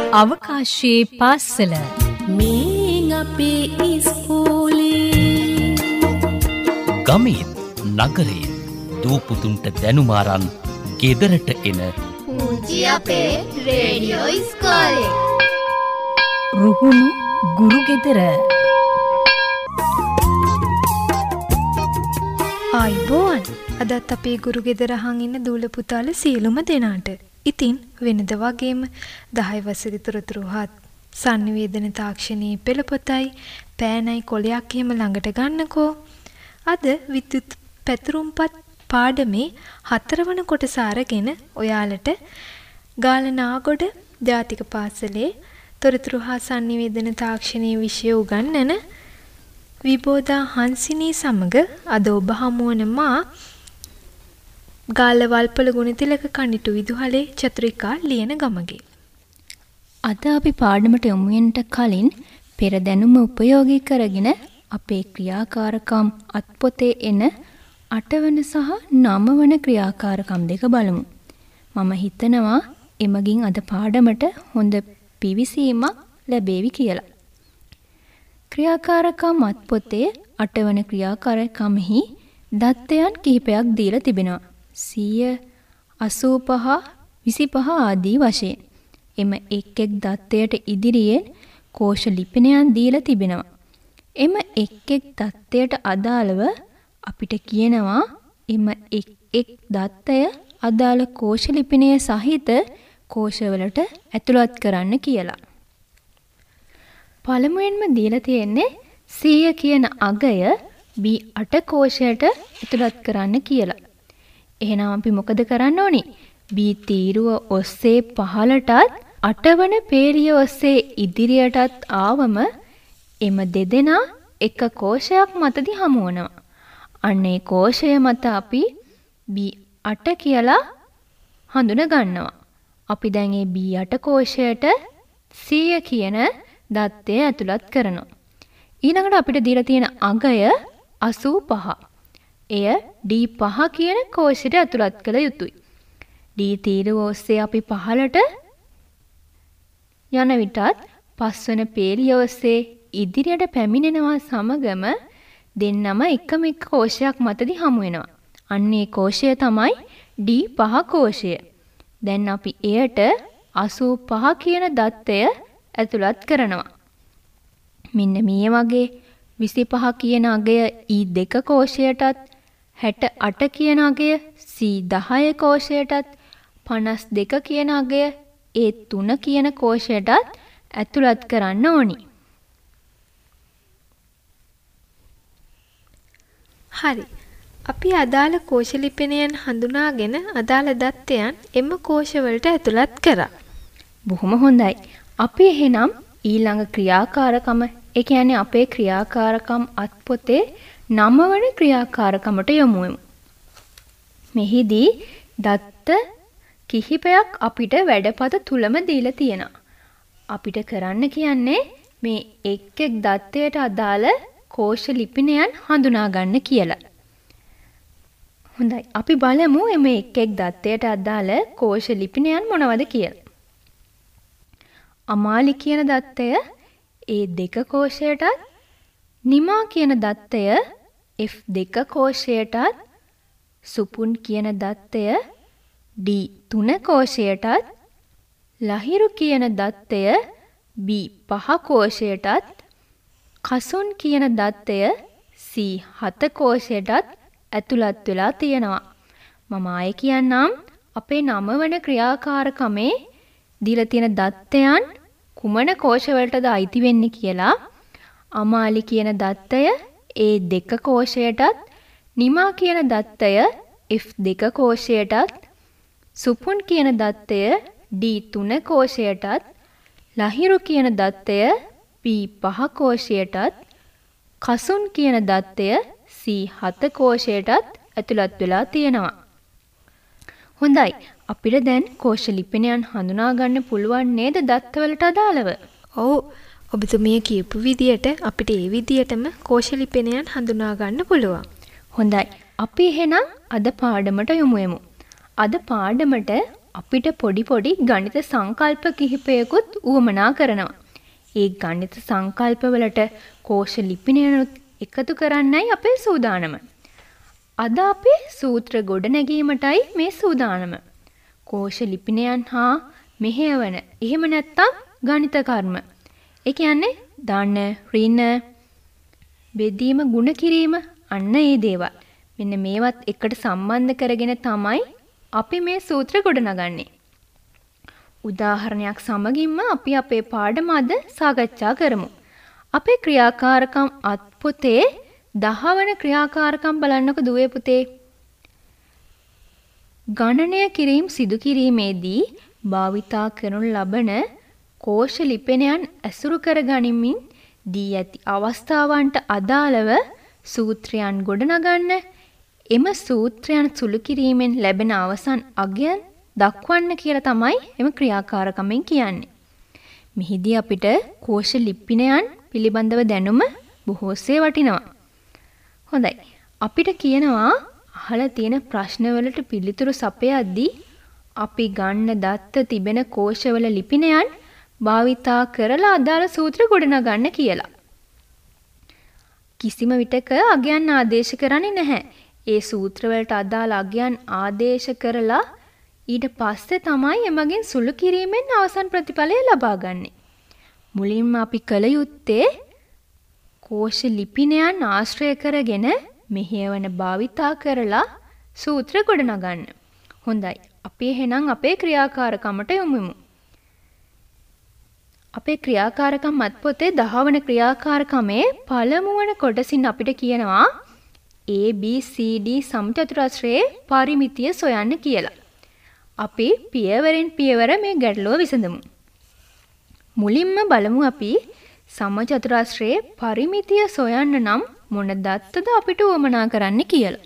අවකාශයේ පාසල මේ අපේ ඉස්කෝලේ ගමේ නගරේ දූපුතුන්ට දැනුමාරන් ගෙදරට එන පූජි අපේ රේඩියෝ ඉස්කෝලේ රුහුණු ගුරු ගෙදර ආයිබෝන් අදත් අපේ ගුරු ගෙදර අහන් ඉන්න දූල පුතාලා සියලුම දෙනාට ඉතින් වෙනද වගේම 10 වසරේ තොරතුරු හත් sannivedana තාක්ෂණයේ පෙළපොතයි පෑනයි කොලයක් එහෙම ළඟට ගන්නකෝ. අද විද්‍යුත් පැතුරුම්පත් පාඩමේ 4 වන කොටස අරගෙන ඔයාලට ගාලනාගොඩ ජාතික පාසලේ තොරතුරු හා sannivedana තාක්ෂණයේ විෂය උගන්වන විබෝධා හංසිනී සමග අද ඔබ හමුවන මා ගාල්ල වල්පල ගුණතිලක කණිටු විදුහලේ චතුරිකා ලියන ගමගේ. අද අපි පාඩමට යොමු වෙන්නට කලින් පෙර දැනුම උපයෝගී කරගෙන අපේ ක්‍රියාකාරකම් අත්පොතේ එන 8 වන සහ 9 වන ක්‍රියාකාරකම් දෙක බලමු. මම හිතනවා එමගින් අද පාඩමට හොඳ පිවිසීමක් ලැබේවි කියලා. ක්‍රියාකාරකම් අත්පොතේ 8 වන ක්‍රියාකාරකමෙහි දත්තයන් කිහිපයක් දීලා තිබෙනවා. 100, 85, 25 ආදී වශයෙන්. එම එක් දත්තයට ඉදිරියෙන් කෝෂ ලිපිනයන් දීලා තිබෙනවා. එම එක් දත්තයට අදාළව අපිට කියනවා එම එක් දත්තය අදාළ කෝෂ ලිපිනය සහිත කෝෂවලට ඇතුළත් කරන්න කියලා. පළමුවෙන්ම දීලා තියෙන්නේ 100 කියන අගය B8 කෝෂයට ඇතුළත් කරන්න කියලා. එහෙනම් අපි මොකද කරන්න ඕනි? B තීරුව ඔස්සේ පහළටත් 8 වන පේරිය ඔස්සේ ඉදිරියටත් ආවම එම දෙදෙනා එක කෝෂයක් මතදී හමු වෙනවා. අන්න ඒ කෝෂය මත අපි B8 කියලා හඳුන ගන්නවා. අපි දැන් මේ B8 කෝෂයට 100 කියන දත්තය ඇතුළත් කරනවා. ඊළඟට අපිට දීලා තියෙන අගය 85. එය D5 කියන කෝෂයට ඇතුළත් කළ යුතුයි. D තීරුව ඔස්සේ අපි පහළට යන විටත් පස්වන පේලිය ඔස්සේ ඉදිරියට පැමිණෙනවා සමගම දෙන්නම එකම එක කෝෂයක් මතදී හමු වෙනවා. අන්න ඒ කෝෂය තමයි D5 කෝෂය. දැන් අපි එයට 85 කියන දත්තය ඇතුළත් කරනවා. මෙන්න මේ වගේ 25 කියන අගය E2 කෝෂයටත් 68 කියන අගය C10 කෝෂයටත් 52 කියන අගය E3 කියන කෝෂයටත් ඇතුළත් කරන්න ඕනි. හරි. අපි අදාළ කෝෂ ලිපිනයන් හඳුනාගෙන අදාළ දත්තයන් එම කෝෂවලට ඇතුළත් කරා. බොහොම හොඳයි. අපි එහෙනම් ඊළඟ ක්‍රියාකාරකම ඒ කියන්නේ අපේ ක්‍රියාකාරකම් අත්පොතේ 9 වන ක්‍රියාකාරකමට යමු. මෙහිදී දත්ත කිහිපයක් අපිට වැඩපත තුලම දීලා තියෙනවා. අපිට කරන්න කියන්නේ මේ එක් දත්තයට අදාළ කෝෂ ලිපිනයන් හඳුනා ගන්න කියලා. හොඳයි. අපි බලමු මේ එක් දත්තයට අදාළ කෝෂ ලිපිනයන් මොනවද කියලා. අමාලි කියන දත්තය A2 කෝෂයටත් නිමා කියන දත්තය F2 කෝෂයටත් සුපුන් කියන දත්තය D3 කෝෂයටත් ලහිරු කියන දත්තය B5 කෝෂයටත් කසුන් කියන දත්තය C7 කෝෂයටත් ඇතුළත් වෙලා තියෙනවා. මම ආයේ කියන්නම් අපේ 9 වන ක්‍රියාකාරකමේ දීලා තියෙන දත්තයන් කුමන කෝෂවලටද අයිති වෙන්නේ කියලා. අමාලි කියන දත්තය A2 කෝෂයටත් නිමා කියන දත්තය F2 කෝෂයටත් සුපුන් කියන දත්තය D3 කෝෂයටත් ලහිරු කියන දත්තය B5 කෝෂයටත් කසුන් කියන දත්තය C7 කෝෂයටත් ඇතුළත් වෙලා තියෙනවා. හොඳයි. අපිට දැන් කෝෂ ලිපිනයන් හඳුනා ගන්න පුළුවන් නේද දත්තවලට අදාළව? ඔව්. ඔබතුමිය කියපු විදියට අපිට ඒ විදියටම කෝෂ ලිපිනයන් හඳුනා ගන්න පුළුවන්. හොඳයි. අපි එහෙනම් අද පාඩමට යමු. අද පාඩමට අපිට පොඩි පොඩි ගණිත සංකල්ප කිහිපයකුත් උවමනා කරනවා. ඒ ගණිත සංකල්පවලට කෝෂ ලිපිනයනුත් එකතු කරන්නයි අපේ සූදානම. අද අපේ සූත්‍ර ගොඩනැගීමටයි මේ සූදානම. කෝෂ ලිපිනයන් හා මෙහෙයවන, එහෙම නැත්නම් ගණිත කර්ම. ඒ කියන්නේ දාන, ඍණ, බෙදීම, ගුණ කිරීම, අන්න ඒ දේවල්. මෙන්න මේවත් එකට සම්බන්ධ කරගෙන තමයි අපි මේ සූත්‍ර ගොඩනගන්නේ. උදාහරණයක් සමගින්ම අපි අපේ පාඩම අද සාකච්ඡා කරමු. අපේ ක්‍රියාකාරකම් අත්පොතේ 10 වන ක්‍රියාකාරකම් බලන්නකො දුවේ පුතේ. ගණනය කිරීම සිදු කිරීමේදී භාවිතා කරනු ලබන කෝෂ ලිපිනයන් ඇසුරු කර ගනිමින් දී ඇති අවස්ථාවන්ට අදාළව සූත්‍රයන් ගොඩනගන්න. එම සූත්‍රයන් සුළු කිරීමෙන් ලැබෙන අවසන් අගයන් දක්වන්න කියලා තමයි එම ක්‍රියාකාරකමෙන් කියන්නේ. මෙහිදී අපිට කෝෂ ලිපිනයන් පිළිබඳව දැනුම බොහෝසේ වටිනවා. හොඳයි. අපිට කියනවා අහලා තියෙන ප්‍රශ්නවලට පිළිතුරු සපයද්දී අපි ගන්න දත්ත තිබෙන කෝෂවල ලිපිනයන් භාවිතා කරලා අදාළ සූත්‍ර ගොඩනගන්න කියලා. කිසිම විටක අගයන් ආදේශ කරන්නේ නැහැ. ඒ සූත්‍රවලට අදාළ අගයන් ආදේශ කරලා ඊට පස්සේ තමයි එමගින් සුළු කිරීමෙන් අවසන් ප්‍රතිඵලය ලබා ගන්නේ. මුලින්ම අපි කළ යුත්තේ කෝෂ ලිපිනයන් ආශ්‍රය කරගෙන මෙහෙයවන භාවිතා කරලා සූත්‍ර ගොඩනගන්න. හොඳයි. අපි එහෙනම් අපේ ක්‍රියාකාරකමට යොමුමු. අපේ ක්‍රියාකාරකම් අත්පොතේ 10 වන ක්‍රියාකාරකමේ පළමු වන කොටසින් අපිට කියනවා A B C D සමචතුරස්‍රයේ පරිමිතිය සොයන්න කියලා. අපි පියවරෙන් පියවර මේ ගැටලුව විසඳමු. මුලින්ම බලමු අපි සමචතුරස්‍රයේ පරිමිතිය සොයන්න නම් මොන දත්තද අපිට උවමනා කරන්න කියලා.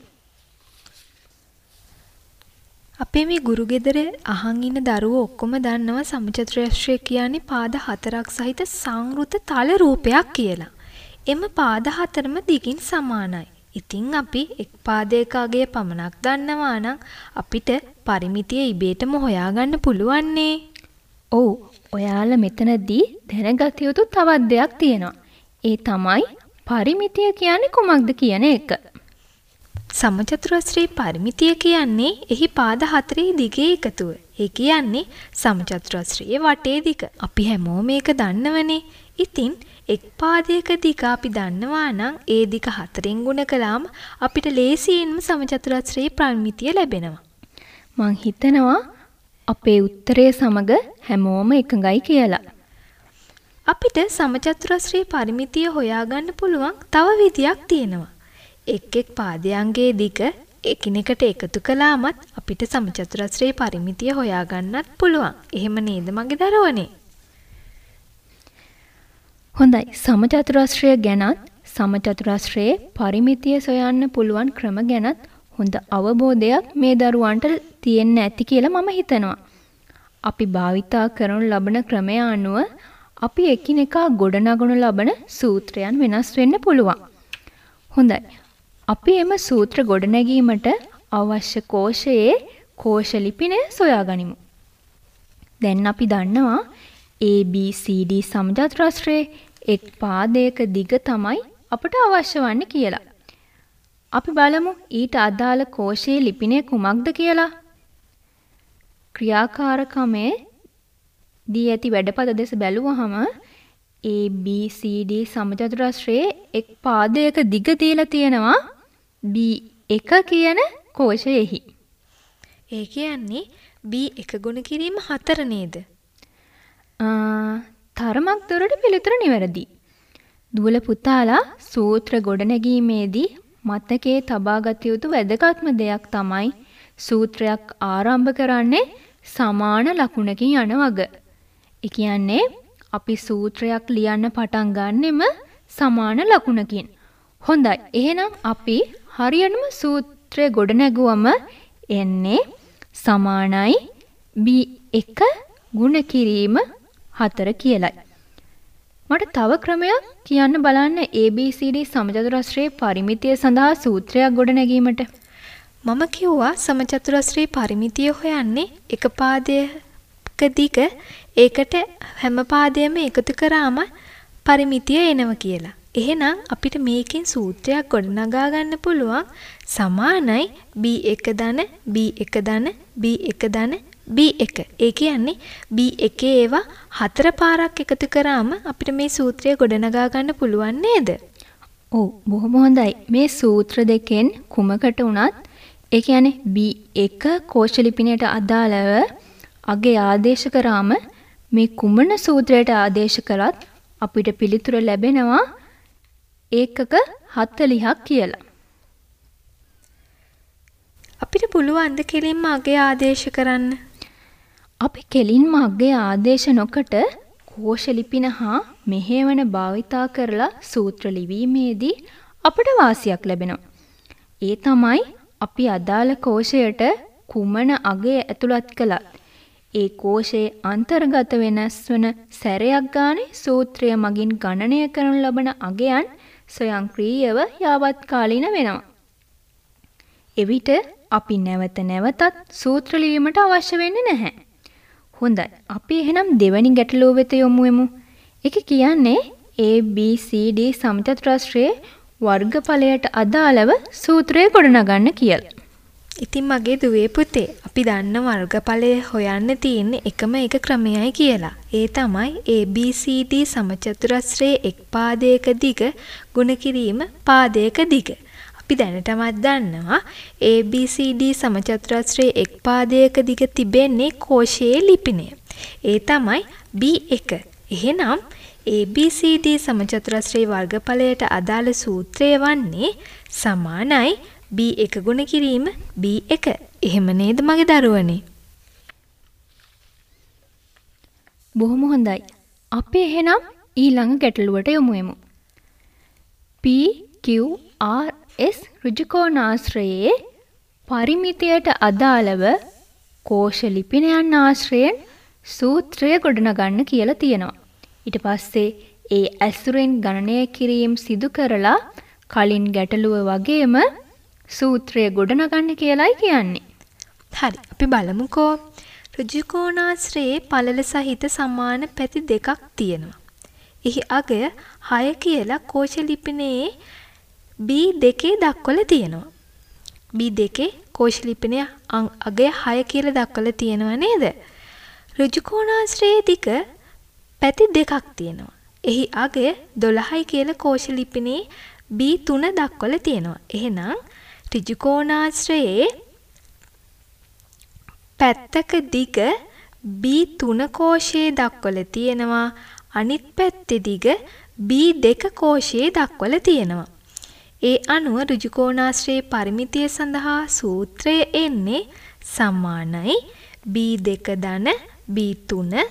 අපේ මේ ගුරු ගෙදර අහන් ඉන්න දරුවෝ ඔක්කොම දන්නවා සමචතුරස්‍රය කියන්නේ පාද 4ක් සහිත සංවෘත තල රූපයක් කියලා. එම පාද 4ම දිගින් සමානයි. ඉතින් අපි එක් පාදයක අගය පමණක් දන්නවා නම් අපිට පරිමිතිය ඉබේටම හොයාගන්න පුළුවන්නේ. ඔව්. ඔයාලා මෙතනදී දැනගත යුතු තවත් දෙයක් තියෙනවා. ඒ තමයි පරිමිතිය කියන්නේ කොමක්ද කියන එක. සමචතුරස්‍රයේ පරිමිතිය කියන්නේ එහි පාද 4 දිගේ එකතුව. ඒ කියන්නේ සමචතුරස්‍රයේ වටේ දිග. අපි හැමෝම මේක දන්නවනේ. ඉතින් එක් පාදයක දිග අපි දන්නවා නම් ඒ දිග 4ෙන් ගුණ කළාම අපිට ලේසියෙන්ම සමචතුරස්‍රයේ පරිමිතිය ලැබෙනවා. මං හිතනවා අපේ උත්තරය සමග හැමෝම එකඟයි කියලා. අපිට සමචතුරස්‍රයේ පරිමිතිය හොයාගන්න පුළුවන් තව විදියක් තියෙනවා. එක් එක් පාදයන්ගේ දිග එකිනෙකට එකතු කළාමත් අපිට සමචතුරස්‍රයේ පරිමිතිය හොයාගන්නත් පුළුවන්. එහෙම නේද මගේ දරුවනේ? හොඳයි. සමචතුරස්‍රය ගැනත් සමචතුරස්‍රයේ පරිමිතිය සොයන්න පුළුවන් ක්‍රම ගැනත් හොඳ අවබෝධයක් මේ දරුවන්ට තියෙන්න ඇති කියලා මම හිතනවා. අපි භාවිතා කරනු ලබන ක්‍රමය අනුව අපි එකිනෙකා ගොඩනගනු ලබන සූත්‍රයන් වෙනස් වෙන්න පුළුවන්. හොඳයි. අපි එම සූත්‍ර ගොඩනැගීමට අවශ්‍ය කෝෂයේ කෝෂ ලිපිනය සොයාගනිමු. දැන් අපි දන්නවා A B C D සමචතුරස්‍රයේ එක් පාදයක දිග තමයි අපට අවශ්‍ය වන්නේ කියලා. අපි බලමු ඊට අදාළ කෝෂයේ ලිපිනය කුමක්ද කියලා. ක්‍රියාකාරකමේ දී ඇති වැඩපද දෙස බැලුවහම A B C D සමචතුරස්‍රයේ එක් පාදයක දිග දීලා තියෙනවා B1 කියන කෝෂයෙහි. ඒ කියන්නේ B1 ගුණ කිරීම 4 නේද? තරමක් දුරට පිළිතුර නිවැරදි. දුවල පුතාලා සූත්‍ර ගොඩනැගීමේදී මතකයේ තබාගත යුතු වැදගත්ම දෙයක් තමයි සූත්‍රයක් ආරම්භ කරන්නේ සමාන ලකුණකින් යන වග. ඒ කියන්නේ අපි සූත්‍රයක් ලියන්න පටන් ගන්නෙම සමාන ලකුණකින්. හොඳයි. එහෙනම් අපි හරියටම සූත්‍රය ගොඩනැගුවම එන්නේ සමානයි B1 ගුණ කිරීම 4 කියලයි. මට තව ක්‍රමයක් කියන්න බලන්න ABCD සමචතුරස්‍රයේ පරිමිතිය සඳහා සූත්‍රයක් ගොඩනැගීමට. මම කිව්වා සමචතුරස්‍රී පරිමිතිය හොයන්නේ එක පාදයක දිග ඒකට හැම පාදයක්ම එකතු කරාම පරිමිතිය එනවා කියලා. එහෙනම් අපිට මේකෙන් සූත්‍රයක් ගොඩනගා ගන්න පුළුවන් සමානයි b1 ධන b1 ධන b1 ධන b1. ඒ කියන්නේ b1 ඒවා 4 පාරක් එකතු කරාම අපිට මේ සූත්‍රය ගොඩනගා ගන්න පුළුවන් නේද? ඔව් බොහොම හොඳයි. මේ සූත්‍ර දෙකෙන් කුමකට වුණත් ඒ කියන්නේ b1 කෝෂ ලිපිණයට අදාළව අගේ ආදේශ කරාම මේ කුමන සූත්‍රයට ආදේශ කළත් අපිට පිළිතුර ලැබෙනවා ඒකක 40ක් කියලා. අපිට පුළුවන් ද කෙලින්ම අගේ ආදේශ කරන්න? අපි කෙලින්ම අගේ ආදේශ නොකොට කෝෂ ලිපින හා මෙහෙවන භාවිතා කරලා සූත්‍ර ලිවීමේදී අපට වාසියක් ලැබෙනවා. ඒ තමයි අපි අදාළ කෝෂයට කුමන අගය ඇතුළත් කළත් ඒ කෝෂයේ අන්තර්ගත වෙනස් වන සැරයක් ගානේ සූත්‍රය මගින් ගණනය කරනු ලබන අගයන් ස්වයංක්‍රීයව යාවත් කාලීන වෙනවා. එවිට අපි නැවත නැවතත් සූත්‍ර ලිවීමට අවශ්‍ය වෙන්නේ නැහැ. හොඳයි. අපි එහෙනම් දෙවැනි ගැටලුව වෙත යමු වෙමු. ඒක කියන්නේ A B C D සමචතුරස්‍රයේ වර්ගඵලයට අදාළව සූත්‍රය ගොඩනගන්න කියලා. ඉතින් මගේ දුවේ පුතේ අපි දන්න වර්ගඵලය හොයන්න තියෙන්නේ එකම එක ක්‍රමයයි කියලා. ඒ තමයි ABCD සමචතුරස්‍රයේ එක් පාදයක දිග ගුණ කිරීම පාදයක දිග. අපි දැනටමත් දන්නවා ABCD සමචතුරස්‍රයේ එක් පාදයක දිග තිබෙන්නේ කෝෂයේ ලිපිණය. ඒ තමයි B1. එහෙනම් ABCD සමචතුරස්‍රයේ වර්ගඵලයට අදාළ සූත්‍රය වන්නේ සමානයි B1 ගුණ කිරීම B1. එහෙම නේද මගේ දරුවනේ? බොහොම හොඳයි. අපි එහෙනම් ඊළඟ ගැටලුවට යමු වෙමු. PQRS ඍජුකෝණාශ්‍රයේ පරිමිතියට අදාළව කෝෂ ලිපිණයන් ආශ්‍රයෙන් සූත්‍රය ගොඩනගන්න කියලා තියෙනවා. ඊට පස්සේ ඒ ඇසුරෙන් ගණනය කිරීම සිදු කරලා කලින් ගැටලුව වගේම සූත්‍රය ගොඩනගන්න කියලායි කියන්නේ. හරි. අපි බලමුකෝ. ඍජුකෝණාශ්‍රයේ පළල සහිත සමාන පැති දෙකක් තියෙනවා. එහි අගය 6 කියලා කෝෂ ලිපිණයේ B2 දක්වලා තියෙනවා. B2 කෝෂ ලිපිණයේ අගය 6 කියලා දක්වලා තියෙනවා නේද? ඍජුකෝණාශ්‍රයේ දිග පැති දෙකක් තියෙනවා. එහි අගය 12යි කියලා කෝෂ ලිපිණයේ B3 දක්වලා තියෙනවා. එහෙනම් ඍජුකෝණාශ්‍රයේ පැත්තක දිග B3 කෝෂයේ දක්වලා තියෙනවා. අනිත් පැත්තේ දිග B2 කෝෂයේ දක්වලා තියෙනවා. ඒ අනුව ඍජුකෝණාශ්‍රයේ පරිමිතිය සඳහා සූත්‍රය එන්නේ සමානයි B2 ධන B3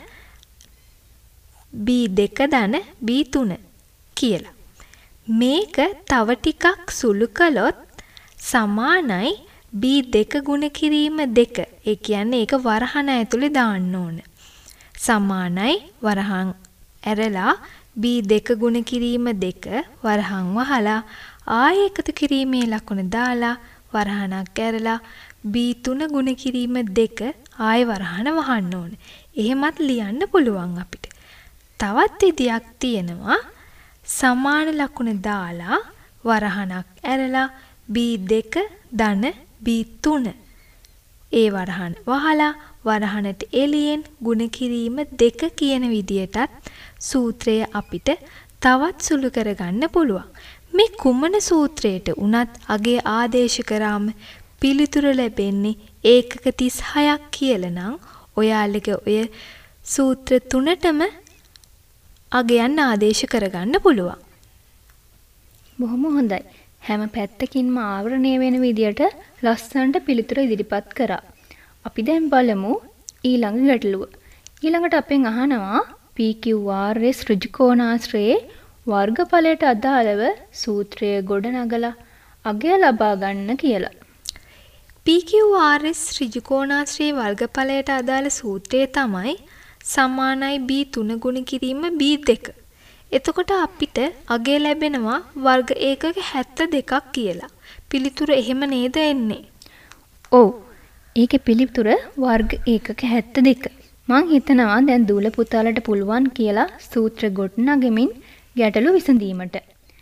B2 ධන B3 කියලා. මේක තව ටිකක් සුළු කළොත් සමානයි B2 ගුණ කිරීම 2. ඒ කියන්නේ ඒක වරහන ඇතුලේ දාන්න ඕන. සමානයි වරහන් ඇරලා B2 ගුණ කිරීම 2 වරහන් වහලා ආයෙ එකතු කිරීමේ ලකුණ දාලා වරහනක් ඇරලා B3 ගුණ කිරීම 2 ආයෙ වරහන වහන්න ඕන. එහෙමත් ලියන්න පුළුවන් අපිට. තවත් විදියක් තියෙනවා. සමාන ලකුණ දාලා වරහනක් ඇරලා B2 ධන B3 ඒ වරහන වහලා වරහනට එළියෙන් ගුණ කිරීම 2 කියන විදියටත් සූත්‍රය අපිට තවත් සුළු කරගන්න පුළුවන්. මේ කුමන සූත්‍රයට උනත් අගේ ආදේශ කරාම පිළිතුර ලැබෙන්නේ ඒකක 36ක් කියලා නම් ඔයාලගේ ඔය සූත්‍ර තුනටම අගයන් ආදේශ කරගන්න පුළුවන්. බොහොම හොඳයි. හැම පැත්තකින්ම ආවරණය වෙන විදියට ලස්සනට පිළිතුර ඉදිරිපත් කරා. අපි දැන් බලමු ඊළඟ ගැටලුව. ඊළඟට අපෙන් අහනවා PQRS ඍජුකෝණාශ්‍රයේ වර්ගඵලයට අදාළව සූත්‍රය ගොඩනගලා අගය ලබා ගන්න කියලා. PQRS ඍජුකෝණාශ්‍රයේ වර්ගඵලයට අදාළ සූත්‍රය තමයි සමානයි B3 ගුණ කිරීම B2. එතකොට අපිට අගය ලැබෙනවා වර්ග ඒකක 72ක් කියලා. පිළිතුර එහෙම නේද එන්නේ? ඔව්. ඒකේ පිළිතුර වර්ග ඒකක 72. මං හිතනවා දැන් දූල පුතාලට පුළුවන් කියලා සූත්‍ර ගොඩනගෙමින් ගැටලු විසඳීමට.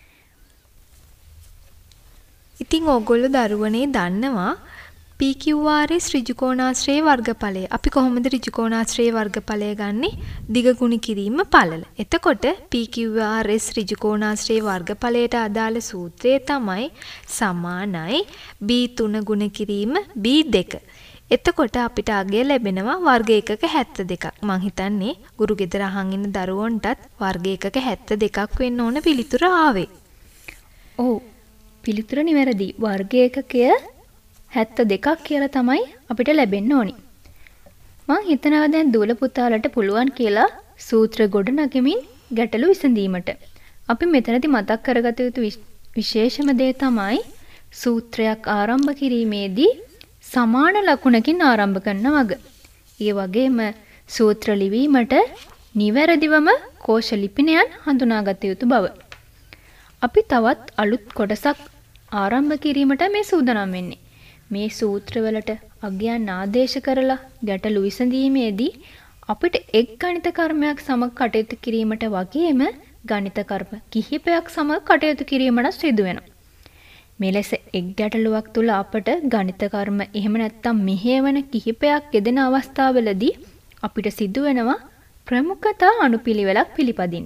ඉතින් ඕගොල්ලෝ දරුවනේ දන්නවා PQRS ඍජුකෝණාශ්‍රයේ වර්ගඵලය. අපි කොහොමද ඍජුකෝණාශ්‍රයේ වර්ගඵලය ගන්නෙ? දිග ගුණ කිරීම පළල. එතකොට PQRS ඍජුකෝණාශ්‍රයේ වර්ගඵලයට අදාළ සූත්‍රය තමයි සමානයි B3 ගුණ කිරීම B2. එතකොට අපිට අගය ලැබෙනවා වර්ග ඒකක 72ක්. මං හිතන්නේ ගුරු ගෙදර අහන් ඉන්න දරුවන්ටත් වර්ග ඒකක 72ක් වෙන්න ඕන පිළිතුර ආවේ. ඔව්. පිළිතුර නිවැරදි. වර්ග ඒකකය 72ක් කියලා තමයි අපිට ලැබෙන්න ඕනි. මං හිතනවා දැන් දූල පුතාලට පුළුවන් කියලා සූත්‍ර ගොඩනගමින් ගැටලු විසඳීමට. අපි මෙතනදී මතක් කරගත යුතු විශේෂම දේ තමයි සූත්‍රයක් ආරම්භ කිරීමේදී සමාන ලකුණකින් ආරම්භ කරන වග. ඒ වගේම සූත්‍ර ලිවීමට නිවැරදිවම කෝෂ ලිපිනයන් හඳුනාගත යුතු බව. අපි තවත් අලුත් කොටසක් ආරම්භ කිරීමට මේ සූදානම් වෙන්නේ. මේ සූත්‍රවලට අගයන් ආදේශ කරලා ගැටලු විසඳීමේදී අපිට එක් ගණිත කර්මයක් සමග කටයුතු කිරීමට වගේම ගණිත කර්ම කිහිපයක් සමග කටයුතු කිරීමට සිදු වෙනවා. මෙලෙස එක් ගැටලුවක් තුළ අපට ගණිත කර්ම එහෙම නැත්නම් මෙහෙයවන කිහිපයක් යෙදෙන අවස්ථාවලදී අපිට සිදු වෙනවා ප්‍රමුඛතා අනුපිළිවෙලක් පිළිපදින්න.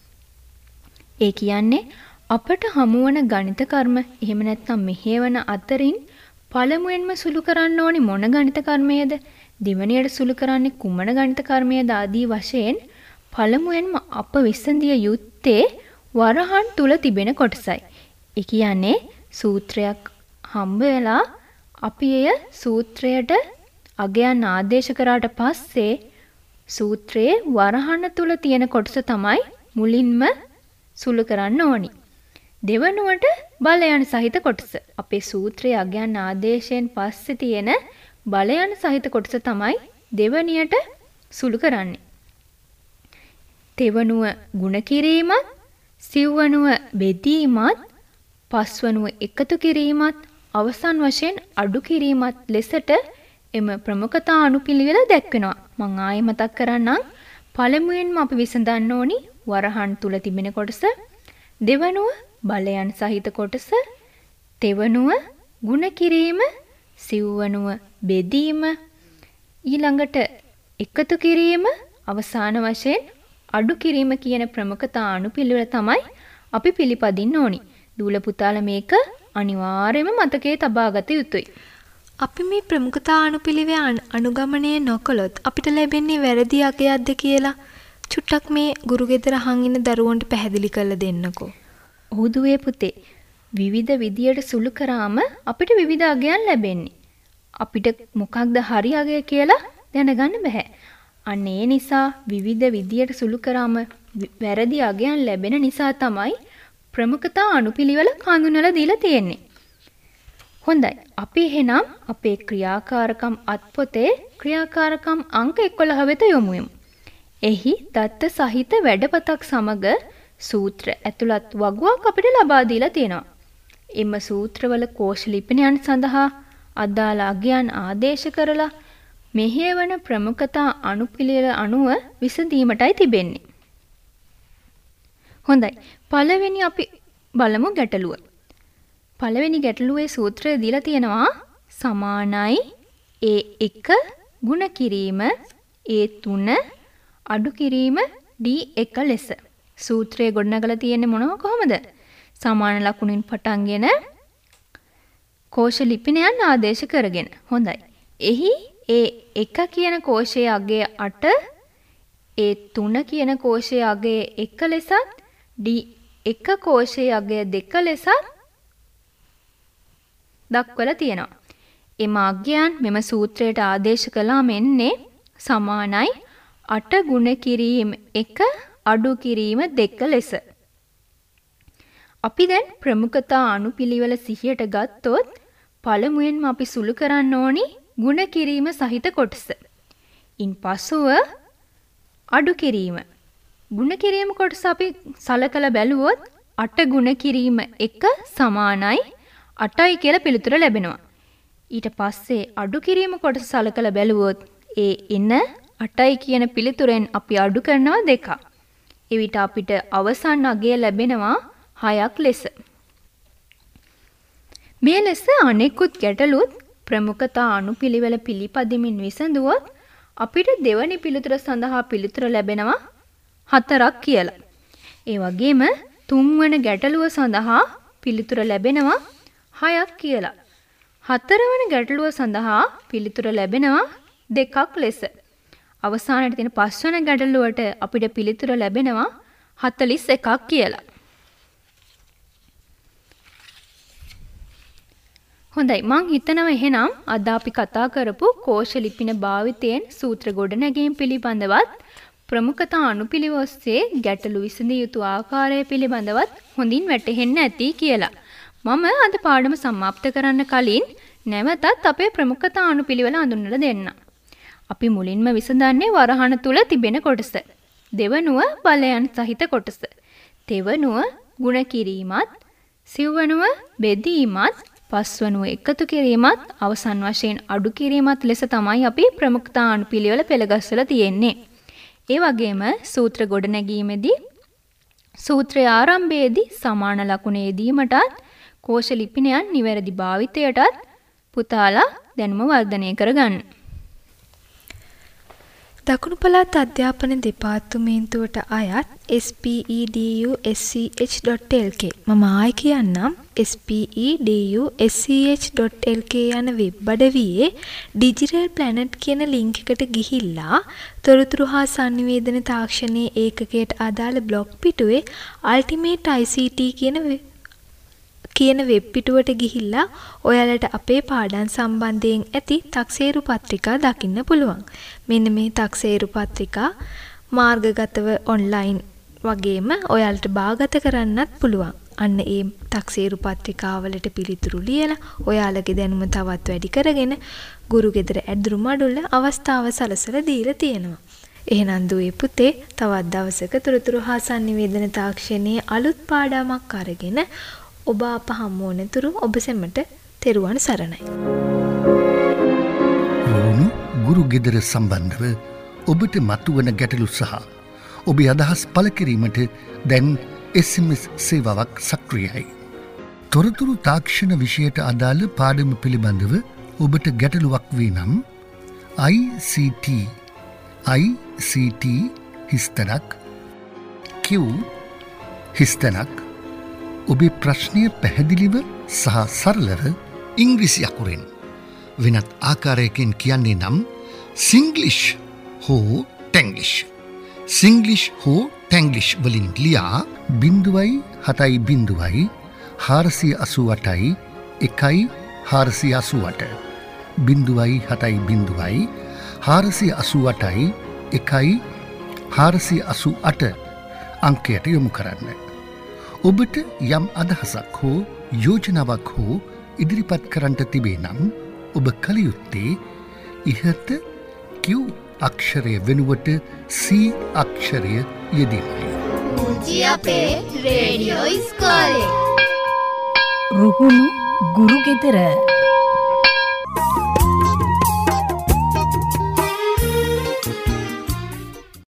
ඒ කියන්නේ අපට හමුවන ගණිත කර්ම එහෙම නැත්නම් මෙහෙයවන අතරින් පළමුවෙන්ම සුළු කරන්න ඕනි මොන ගණිත කර්මයේද? දෙවැනියට සුළු කරන්නේ කුමන ගණිත කර්මයේද ආදී වශයෙන් පළමුවෙන්ම අප විසඳිය යුත්තේ වරහන් තුල තිබෙන කොටසයි. ඒ කියන්නේ සූත්‍රයක් හම්බ වෙලා අපි එය සූත්‍රයට අගයන් ආදේශ කරාට පස්සේ සූත්‍රයේ වරහන තුල තියෙන කොටස තමයි මුලින්ම සුළු කරන්න ඕනි. දෙවනුවට බලයන් සහිත කොටස. අපේ සූත්‍රයේ අගයන් ආදේශයෙන් පස්සේ තියෙන බලයන් සහිත කොටස තමයි දෙවනියට සුළු කරන්නේ. තෙවනුව ගුණ කිරීමත්, සිව්වනුව බෙදීමත්, පස්වනුව එකතු කිරීමත්, අවසන් වශයෙන් අඩු කිරීමත් ලෙසට එම ප්‍රමුඛතා අනුපිළිවෙල දැක්වෙනවා. මම ආයෙ මතක් කරන්නම්. පළමුවෙන්ම අපි විසඳන්න ඕනි වරහන් තුල තිබෙන කොටස, දෙවනුව බලයන් සහිත කොටස, තෙවනුව ගුණ කිරීම, සිව්වනුව බෙදීම, ඊළඟට එකතු කිරීම, අවසාන වශයෙන් අඩු කිරීම කියන ප්‍රමුඛතා අනුපිළිවෙල තමයි අපි පිළිපදින්න ඕනි. දූල පුතාලා මේක අනිවාර්යයෙන්ම මතකයේ තබා ගත යුතුයි. අපි මේ ප්‍රමුඛතා අනුපිළිවෙල අනුගමනය නොකළොත් අපිට ලැබෙන්නේ වැරදි අගයක්ද කියලා චුට්ටක් මේ ගුරු ගෙදර අහන් ඉන්න දරුවන්ට පැහැදිලි කරලා දෙන්නකෝ. ඔව් දුවේ පුතේ. විවිධ විදියට සුළු කරාම අපිට විවිධ අගයන් ලැබෙන්නේ. අපිට මොකක්ද හරි අගය කියලා දැනගන්න බෑ. අන්න ඒ නිසා විවිධ විදියට සුළු කරාම වැරදි අගයන් ලැබෙන නිසා තමයි ප්‍රමුඛතා අනුපිළිවෙල හඳුන්වලා දීලා තියෙන්නේ. හොඳයි. අපි එහෙනම් අපේ ක්‍රියාකාරකම් අත්පොතේ ක්‍රියාකාරකම් අංක 11 වෙත යොමු වෙමු. එහි දත්ත සහිත වැඩපතක් සමග සූත්‍ර ඇතුළත් වගුවක් අපිට ලබා දීලා තියෙනවා. එම සූත්‍රවල කෝෂ ලිපිනයන් සඳහා අදාළ අගයන් ආදේශ කරලා මෙහෙයවන ප්‍රමුඛතා අනුපිළිවෙල අනුව විසඳීමටයි තිබෙන්නේ. හොඳයි. පළවෙනි අපි බලමු ගැටලුව. පළවෙනි ගැටලුවේ සූත්‍රය දීලා තියෙනවා සමානයි A1 ගුණ කිරීම A3 අඩු කිරීම D1 ලෙස. සූත්‍රයේ ගොඩනගලා තියෙන්නේ මොනව කොහොමද? සමාන ලකුණින් පටන්ගෙන කෝෂ ලිපිනයන් ආදේශ කරගෙන. හොඳයි. එහි A1 කියන කෝෂයේ අගය 8, A3 කියන කෝෂයේ අගය 1 ලෙසත්, D1 කෝෂයේ අගය 2 ලෙසත් දක්වලා තියෙනවා. එම අගයන් මෙම සූත්‍රයට ආදේශ කළා මෙන්නේ සමානයි 8 ගුණ කිරීම 1 අඩු කිරීම 2 ලෙස. අපි දැන් ප්‍රමුඛතා අනුපිළිවෙල සිහියට ගත්තොත් පළමුවෙන්ම අපි සුළු කරන්න ඕනි ගුණ කිරීම සහිත කොටස. ඉන්පසුව අඩු කිරීම. ගුණ කිරීම කොටස අපි සලකලා බැලුවොත් 8 ගුණ කිරීම 1 සමානයි 8යි කියලා පිළිතුර ලැබෙනවා. ඊට පස්සේ අඩු කිරීම කොටස සලකලා බැලුවොත් ඒ එන 8යි කියන පිළිතුරෙන් අපි අඩු කරනවා 2ක්. එවිට අපිට අවසන් අගය ලැබෙනවා 6ක් ලෙස. මේ ලෙස අනෙකුත් ගැටලුත් ප්‍රමුඛතා අනුපිළිවෙල පිළිපදිමින් විසඳුවොත් අපිට දෙවැනි පිළිතුර සඳහා පිළිතුර ලැබෙනවා 4ක් කියලා. ඒ වගේම තුන්වන ගැටලුව සඳහා පිළිතුර ලැබෙනවා 6ක් කියලා. හතරවන ගැටලුව සඳහා පිළිතුර ලැබෙනවා 2ක් ලෙස. අවසානයේ තියෙන පස්වන ගැටලුවට අපිට පිළිතුර ලැබෙනවා 41ක් කියලා. හොඳයි මං හිතනවා එහෙනම් අද අපි කතා කරපු කෝෂ ලිපින භාවිතයෙන් සූත්‍ර ගොඩනැගීම් පිළිබඳවත් ප්‍රමුඛතා අනුපිළිවෙල ඔස්සේ ගැටලු විසඳිය යුතු ආකාරය පිළිබඳවත් හොඳින් වැටහෙන්න ඇති කියලා. මම අද පාඩම සමාප්ත කරන්න කලින් නැවතත් අපේ ප්‍රමුඛතා අනුපිළිවෙල හඳුන්වලා දෙන්න. අපි මුලින්ම විසඳන්නේ වරහණ තුල තිබෙන කොටස. දෙවනුව බලයන් සහිත කොටස. තෙවනුව ಗುಣ කිරීමත්, සිව්වනුව බෙදීමත්, පස්වනුව එකතු කිරීමත්, අවසන් වශයෙන් අඩු කිරීමත් ලෙස තමයි අපි ප්‍රමුඛතා අනුපිළිවෙල පෙළගස්සලා තියෙන්නේ. ඒ වගේම සූත්‍ර ගොඩනැගීමේදී සූත්‍රයේ ආරම්භයේදී සමාන ලකුණ යෙදීමටත් කෝෂ ලිපිනයන් නිවැරදි භාවිතයටත් පුතාලා දැනුම වර්ධනය කරගන්න. දකුණු පළාත් අධ්‍යාපන දෙපාර්තමේන්තුවට අයත් spedu.sch.lk මම ආයි කියන්නම් spedu.sch.lk යන වෙබ් අඩවියේ ඩිජිටල් ප්ලැනට් කියන ලින්ක් එකට ගිහිල්ලා තොරතුරු හා sannivedana තාක්ෂණයේ ඒකකයට අදාළ බ්ලොග් පිටුවේ Ultimate ICT කියන වෙබ් පිටුවට ගිහිල්ලා ඔයාලට අපේ පාඩම් සම්බන්ධයෙන් ඇති තක්සේරු පත්‍රිකා දකින්න පුළුවන්. මෙන්න මේ තක්සේරු පත්‍රිකා මාර්ගගතව ඔන්ලයින් වගේම ඔයාලට බාගත කරන්නත් පුළුවන්. අන්න ඒ තක්සේරු පත්‍රිකාවලට පිළිතුරු ලියලා ඔයාලගේ දැනුම තවත් වැඩි කරගෙන ගුරු ගෙදර ඇදුරු මඩුල්ල අවස්ථාව සලසලා දීලා තියෙනවා. එහෙනම් දුවේ පුතේ තවත් දවසක තොරතුරු හා sannivedana තාක්ෂණයේ අලුත් පාඩමක් අරගෙන ඔබ අප හමු වනතුරු ඔබ සැමට තෙරුවන් සරණයි. රෝණු ගුරු ගෙදර සම්බන්ධව ඔබට මතුවන ගැටලු සහ ඔබේ අදහස් පළ කිරීමට දැන් SMS සේවාවක් සක්‍රියයි. තොරතුරු තාක්ෂණ විෂයට අදාළ පාඩම පිළිබඳව ඔබට ගැටලුවක් වී නම් ICT හිස්තනක් Q හිස්තනක් ඔබේ ප්‍රශ්නය පැහැදිලිව සහ සරලව ඉංග්‍රීසි අකුරෙන් වෙනත් ආකාරයකින් කියන්නේ නම් සිංග්ලිෂ් හෝ ටැංග්ලිෂ්. සිංග්ලිෂ් හෝ ටැංග්ලිෂ් වලින් ලියා 0.7 488 1 488 488 1 488 අංකයට යොමු කරන්න. ඔබට යම් අදහසක් හෝ යෝජනාවක් හෝ ඉදිරිපත් කරන්නට තිබේ නම් ඔබ කළ යුත්තේ ඉහත Q අක්ෂරය වෙනුවට C අක්ෂරය යෙදීමයි. පුංචි අපේ රේඩියෝ ඉස්කෝලේ රුහුණු ගුරු ගෙදර